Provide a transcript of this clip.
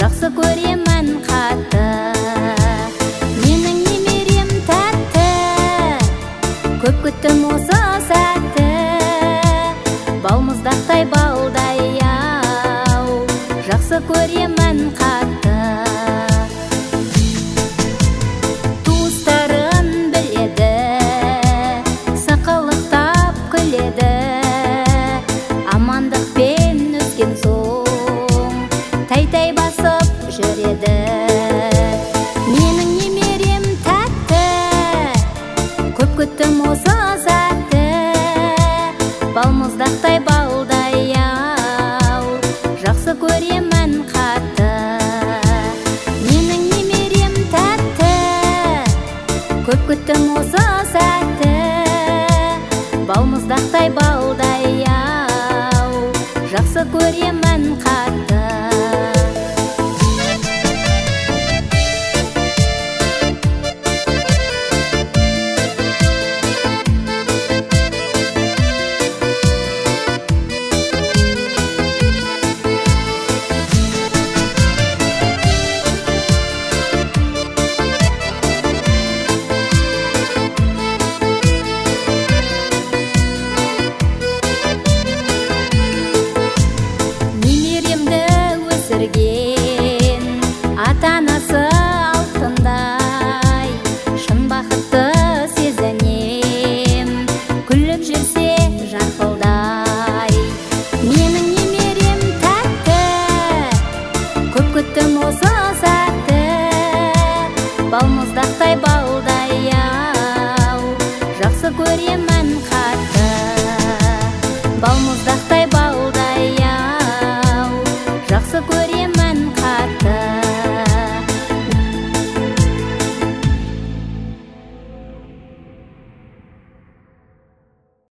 жақсы көремін қатты. Менің немерем тәтті, көп күттім осы сәтті. Балмұздақтай балдай-ау, жақсы көремін қатты. Туыстарын біледі, сақылықтап күледі. Амандықпен өткен соң тәй-тәй басып жүреді. Менің немерем тәтті, көп күттім осы сәтті. Балмұздақтай балдай-ау, жақсы көремін қатты. Менің немерем тәтті, көп күттім осы сәтті. Балмұздақтай балдай-ау, жақсы көремін қатты. Ата-анасы алтындай, шын бақытты сезінем, күліп жүрсе жарқылдай. Менің немерем тәтті, көп күттім осы сәтті. Балмұздақтай балдай-ау, жақсы көремін